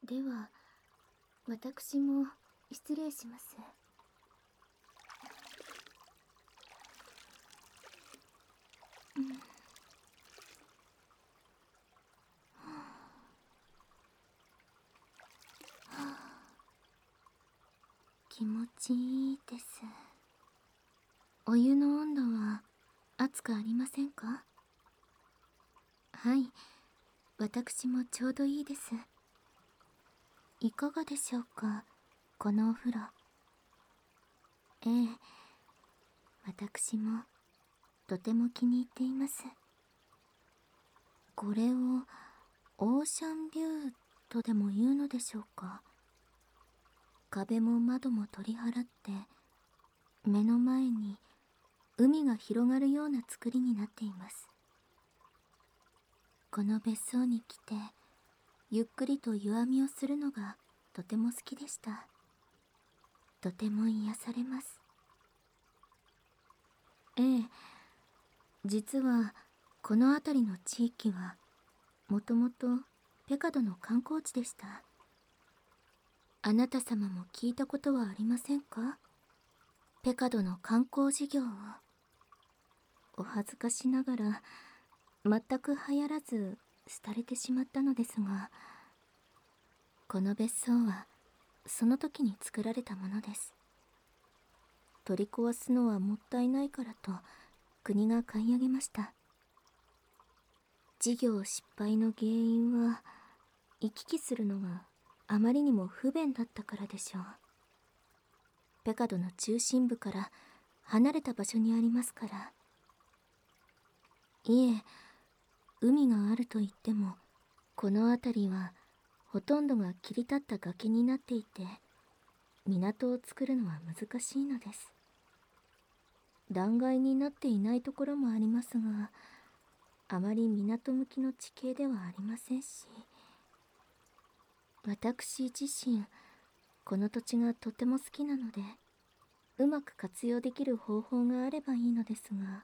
では私も失礼します。気持ちいいです。お湯の温度は熱くありませんか？はい、私もちょうどいいです。いかがでしょうか、このお風呂。ええ、私もとても気に入っています。これをオーシャンビューとでも言うのでしょうか。壁も窓も取り払って目の前に海が広がるような作りになっています。この別荘に来てゆっくりと湯あみをするのがとても好きでした。とても癒されます。ええ、実はこの辺りの地域はもともとペカドの観光地でした。あなた様も聞いたことはありませんか？ペカドの観光事業を。お恥ずかしながら全く流行らず廃れてしまったのですが、この別荘はその時に作られたものです。取り壊すのはもったいないからと国が買い上げました。事業失敗の原因は行き来するのがあまりにも不便だったからでしょう。ペカドの中心部から離れた場所にありますから。いえ、海があると言ってもこの辺りはほとんどが切り立った崖になっていて、港を作るのは難しいのです。断崖になっていないところもありますが、あまり港向きの地形ではありませんし、私自身この土地がとても好きなので、うまく活用できる方法があればいいのですが。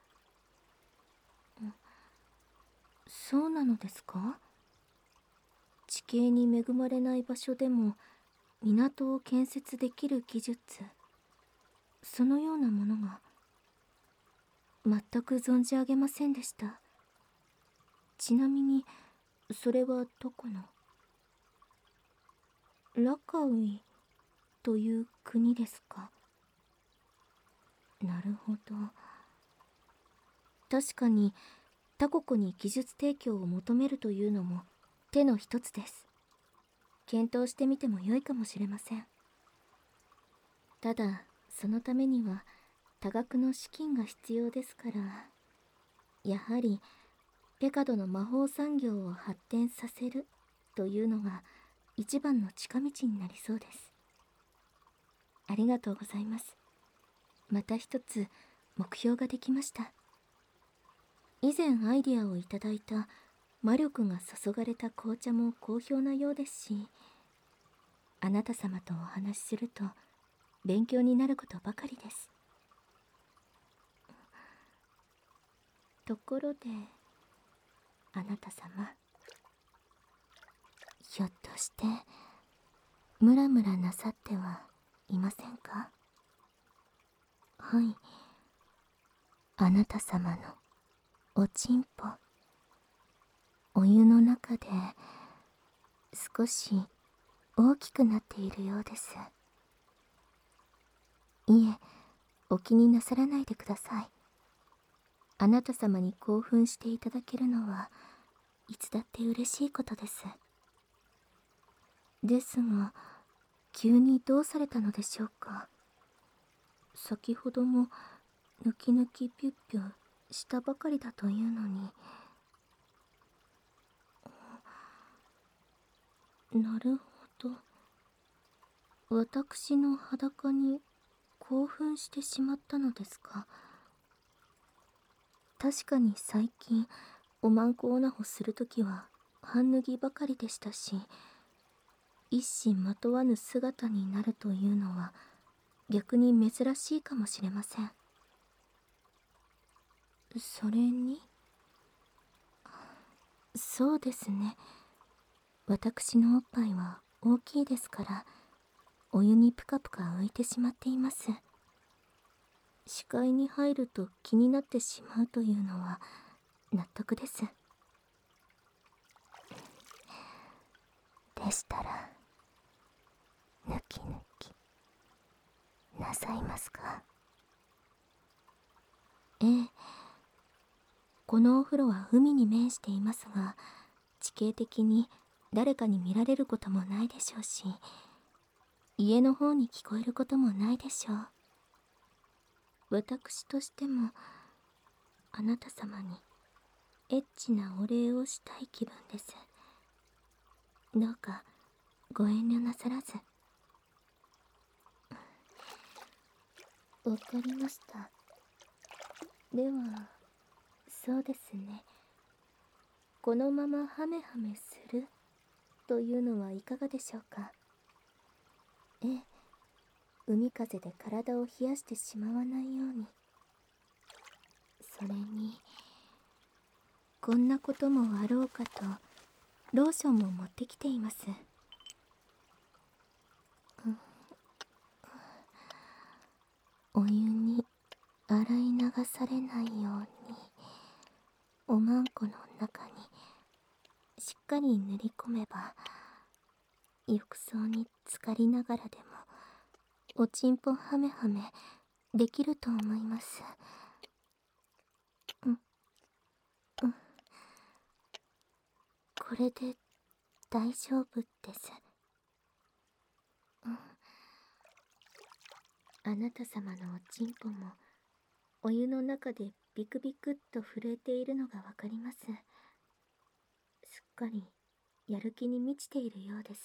そうなのですか？地形に恵まれない場所でも港を建設できる技術、そのようなものが。全く存じ上げませんでした。ちなみにそれはどこの？ラカウイという国ですか？なるほど。確かに他国に技術提供を求めるというのも手の一つです。検討してみても良いかもしれません。ただそのためには多額の資金が必要ですから、やはりペカドの魔法産業を発展させるというのが一番の近道になりそうです。ありがとうございます。また一つ目標ができました。以前アイディアをいただいた魔力が注がれた紅茶も好評なようですし、あなた様とお話しすると勉強になることばかりです。ところであなた様、ひょっとしてムラムラなさってはいませんか？はい、あなた様のおちんぽ、お湯の中で少し大きくなっているようです。いえ、お気になさらないでください。あなた様に興奮していただけるのはいつだって嬉しいことです。ですが、急にどうされたのでしょうか。先ほどもぬきぬきぴゅっぴゅしたばかりだというのに。なるほど。私の裸に興奮してしまったのですか。確かに最近おまんこおなほするときは半脱ぎばかりでしたし、一糸まとわぬ姿になるというのは逆に珍しいかもしれません。それに、そうですね、 私のおっぱいは大きいですから、お湯にぷかぷか浮いてしまっています。視界に入ると気になってしまうというのは納得です。でしたら抜き抜きなさいますか？ええ、このお風呂は海に面していますが、地形的に誰かに見られることもないでしょうし、家の方に聞こえることもないでしょう。私としてもあなた様にエッチなお礼をしたい気分です。どうかご遠慮なさらず。わかりました。では、そうですね。このままハメハメするというのはいかがでしょうか。ええ、海風で体を冷やしてしまわないように。それに、こんなこともあろうかとローションも持ってきています。お湯に洗い流されないように、おまんこの中にしっかり塗り込めば、浴槽に浸かりながらでもおちんぽハメハメできると思います。これで大丈夫です。あなた様のおちんぽもお湯の中でビクビクっと震えているのがわかります。すっかりやる気に満ちているようです。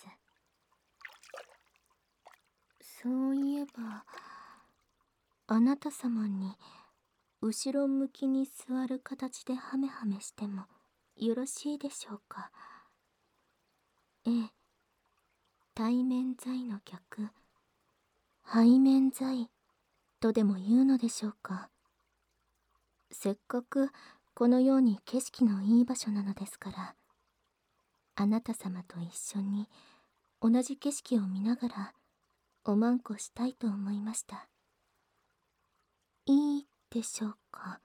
そういえば、あなた様に後ろ向きに座る形でハメハメしてもよろしいでしょうか。ええ、対面剤の逆、背面剤とでも言うのでしょうか。せっかくこのように景色のいい場所なのですから、あなた様と一緒に同じ景色を見ながらおまんこしたいと思いました。いいでしょうか。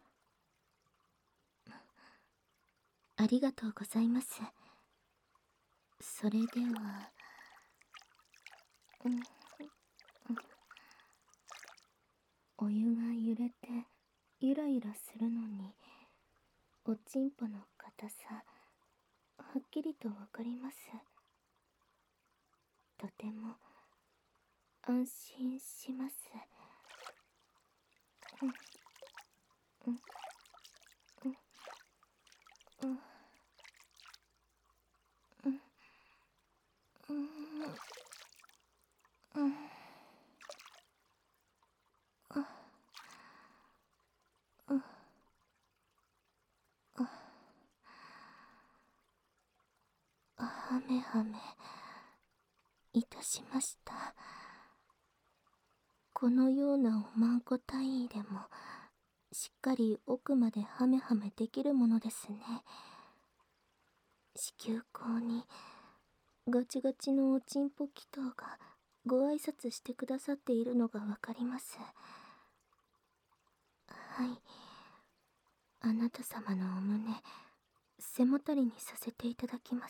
ありがとうございます。それでは、お湯が揺れてゆらゆらするのに、おちんぽの硬さはっきりとわかります。とても安心します。はめはめいたしました。このようなおまんこ体位でもしっかり奥までハメハメできるものですね。子宮口にガチガチのおちんぽ祈祷がご挨拶してくださっているのがわかります。はい、あなた様のお胸背もたれにさせていただきます。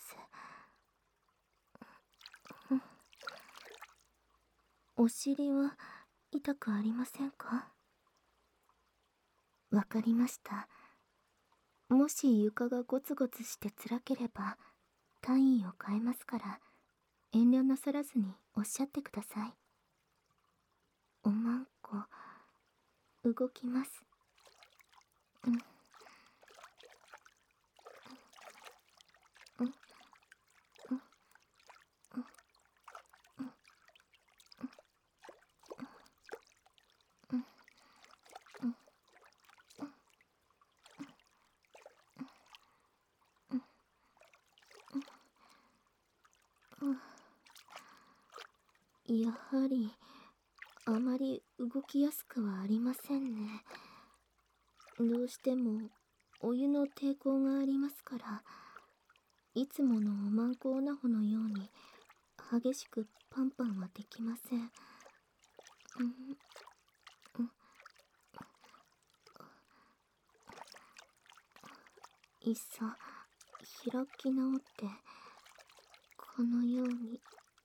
お尻は痛くありませんか？わかりました。もし床がゴツゴツして辛ければ単位を変えますから、遠慮なさらずにおっしゃってください。おまんこ動きます。やはりあまり動きやすくはありませんね。どうしてもお湯の抵抗がありますから。 いつものおまんこおなほのように激しくパンパンはできません。いっそ開き直ってこのように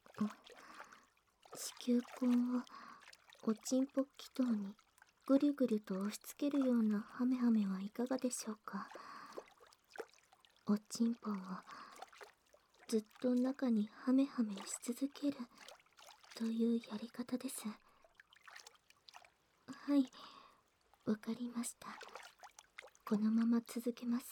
子宮口をおちんぽ気筒にぐりぐりと押し付けるようなハメハメはいかがでしょうか。おちんぽをずっと中にハメハメし続けるというやり方です。はい、わかりました。このまま続けます。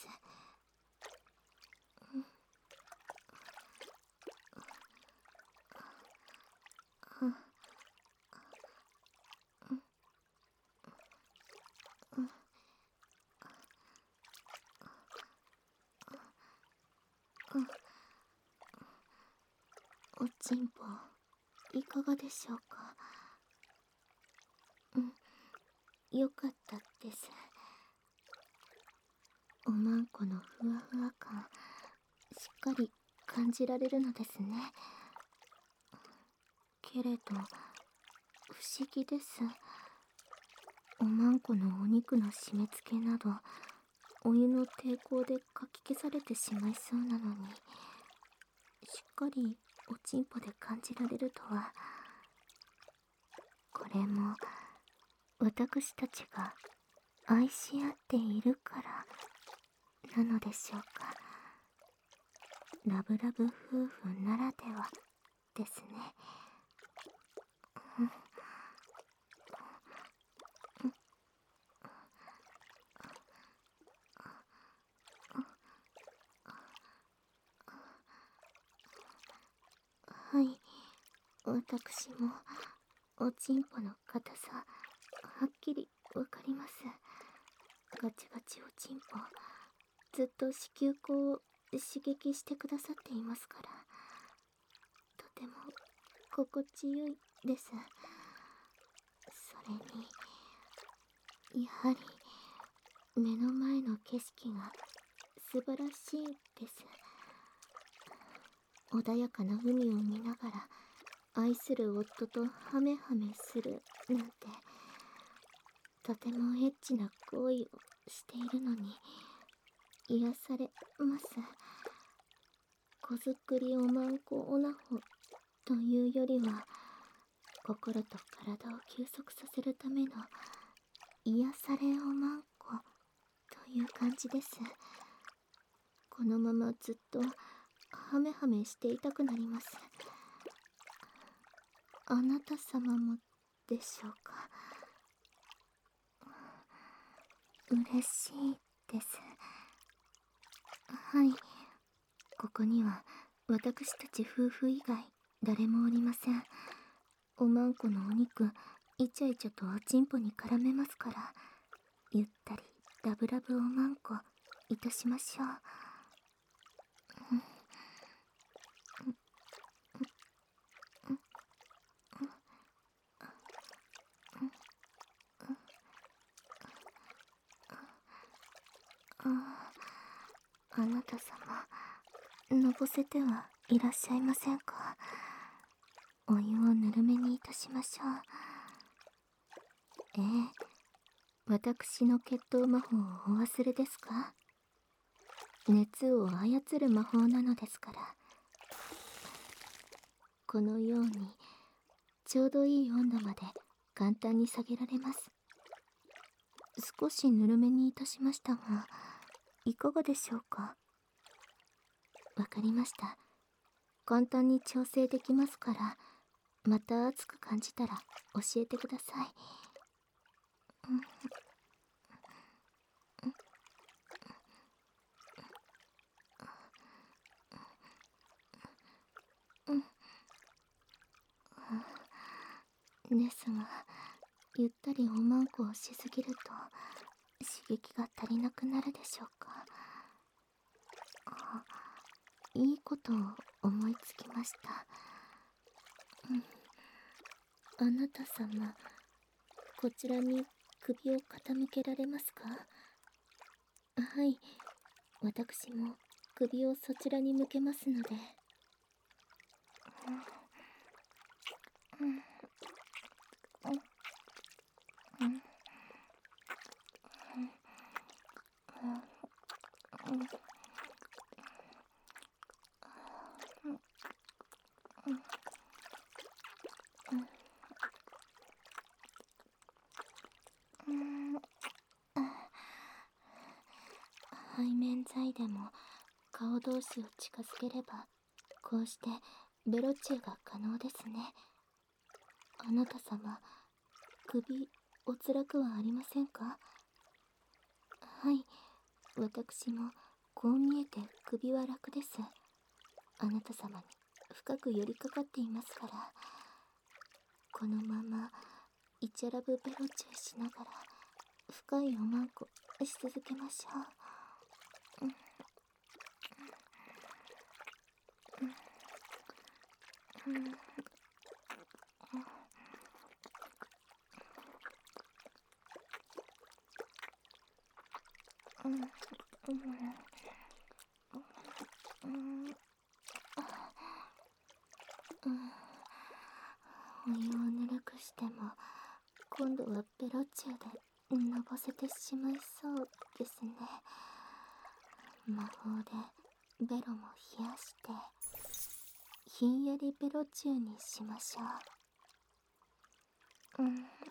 おちんぽいかがでしょうか。よかったです。おまんこのふわふわ感しっかり感じられるのですね。けれど不思議です。おまんこのお肉の締め付けなどお湯の抵抗でかき消されてしまいそうなのに、しっかりおちんぽで感じられるとは。これも私たちが愛し合っているからなのでしょうか。ラブラブ夫婦ならではですね。はい、私もおちんぽの硬さはっきりわかります。ガチガチおちんぽずっと子宮口を刺激してくださっていますから、とても心地よいです。それにやはり目の前の景色が素晴らしいです。穏やかな海を見ながら愛する夫とハメハメするなんて、とてもエッチな行為をしているのに癒されます。子作りおまんこおなほというよりは、心と体を休息させるための癒されおまんこという感じです。このままずっとハメハメしていたくなります。あなた様もでしょうか。嬉しいです。はい、ここには私たち夫婦以外誰もおりません。おまんこのお肉イチャイチャとおちんぽに絡めますから、ゆったりラブラブおまんこいたしましょう。あなた様、のぼせてはいらっしゃいませんか。お湯をぬるめにいたしましょう。私の血統魔法をお忘れですか。熱を操る魔法なのですから。このようにちょうどいい温度まで簡単に下げられます。少しぬるめにいたしましたが、いかがでしょうか。わかりました。簡単に調整できますから、また熱く感じたら教えてください。ですが、ゆったりおまんこをしすぎると刺激が足りなくなるでしょうか。いいことを思いつきました。あなた様、こちらに首を傾けられますか。はい、私も首をそちらに向けますので。背面剤でも顔同士を近づければ、こうしてベロチューが可能ですね。あなた様、首お辛くはありませんか？はい、私もこう見えて首は楽です。あなた様に深く寄りかかっていますから。このままイチャラブベロチューしながら深いおまんこし続けましょう。お湯をぬるくしても今度はベロチューでのぼせてしまいそうですね。魔法でベロも冷やしてひんやりベロチューにしましょう。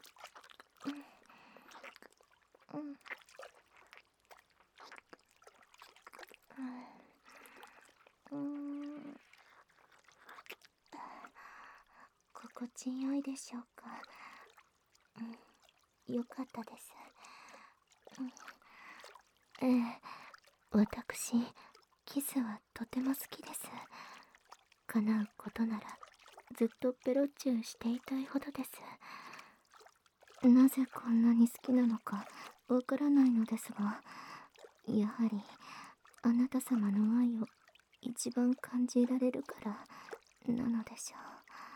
心地よいでしょうか。よかったです。ええ、私キスはとても好きです。叶うことならずっとベロチューしていたいほどです。なぜこんなに好きなのかわからないのですが、やはりあなた様の愛を一番感じられるからなのでしょ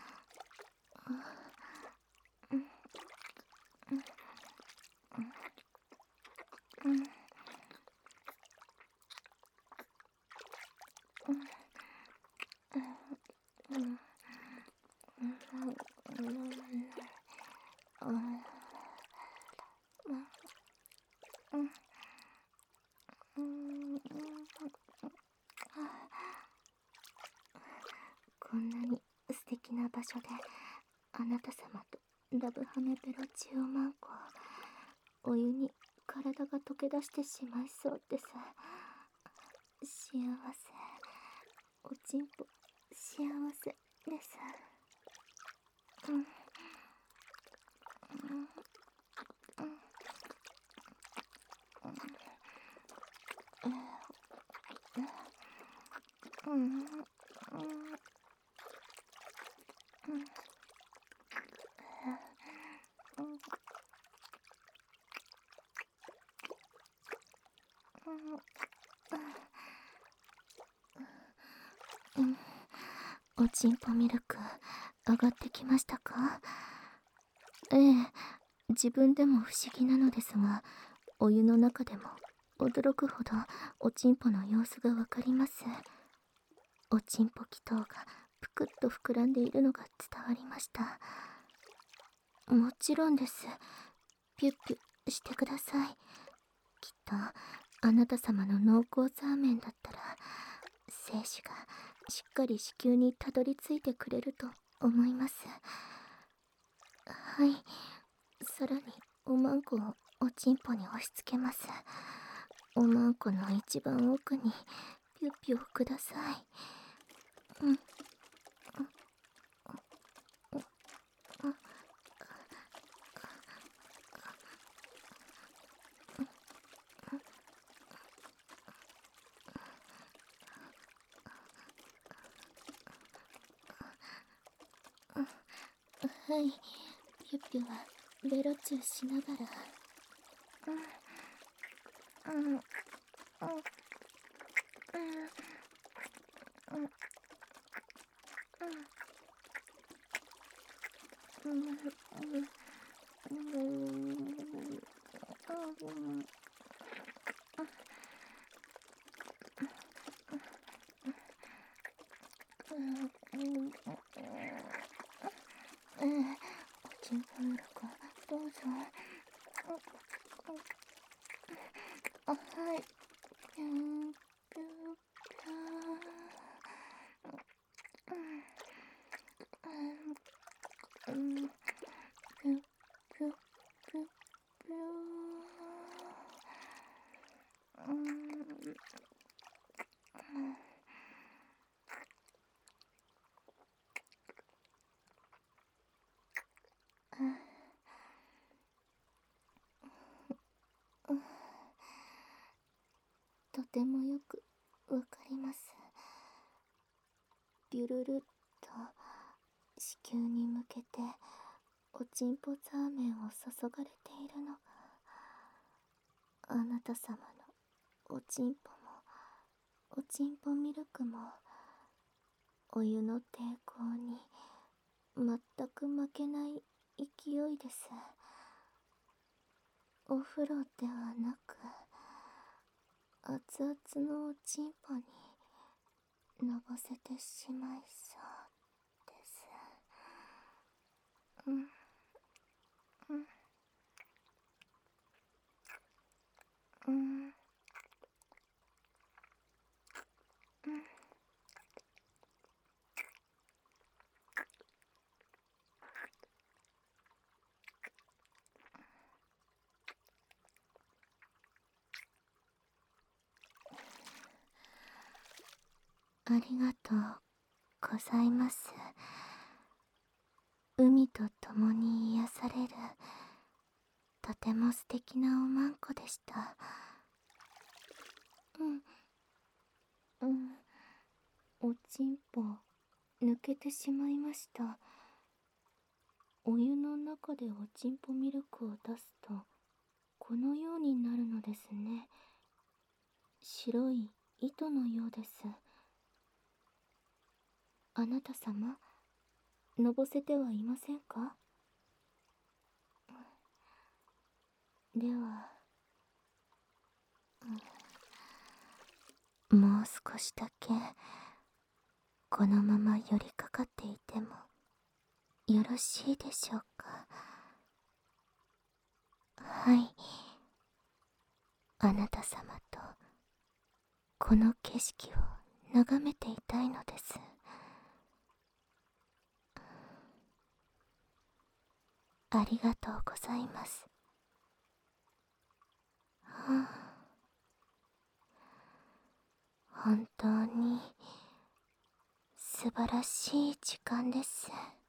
こんなに素敵な場所であなた様とラブハメベロチューマンコ、お湯に体が溶け出してしまいそうです。幸せ、おちんぽ幸せです。おちんぽミルク上がってきましたか？ええ、自分でも不思議なのですが、お湯の中でも驚くほどおちんぽの様子がわかります。おちんぽ気筒がぷくっと膨らんでいるのが伝わりました。もちろんです。ピュッピュしてください。きっとあなた様の濃厚サーメンだったら精子がしっかり子宮にたどり着いてくれると思います。はい、さらにおまんこをおちんぽに押し付けます。おまんこの一番奥にピュッピュをください。はい、ピュッピュはベロチューしながら。 おちんぽミルクどうぞ。はい。ぴゅんぴゅぴゅぴゅぴゅぴゅぴゅとてもよくわかります。ビュルルっと子宮に向けておちんぽザーメンを注がれているのがあなた様のおちんぽもおちんぽミルクもお湯の抵抗に全く負けない勢いです。お風呂ではなく熱々のおちんぽにのぼせてしまいそうです。ありがとうございます。海と共に癒されるとても素敵なおまんこでした。おちんぽ抜けてしまいました。お湯の中でおちんぽミルクを出すとこのようになるのですね。白い糸のようです。あなた様、のぼせてはいませんか？では、もう少しだけこのまま寄りかかっていてもよろしいでしょうか？はい、あなた様とこの景色を眺めていたいのです。ありがとうございます。はあ、本当に素晴らしい時間です。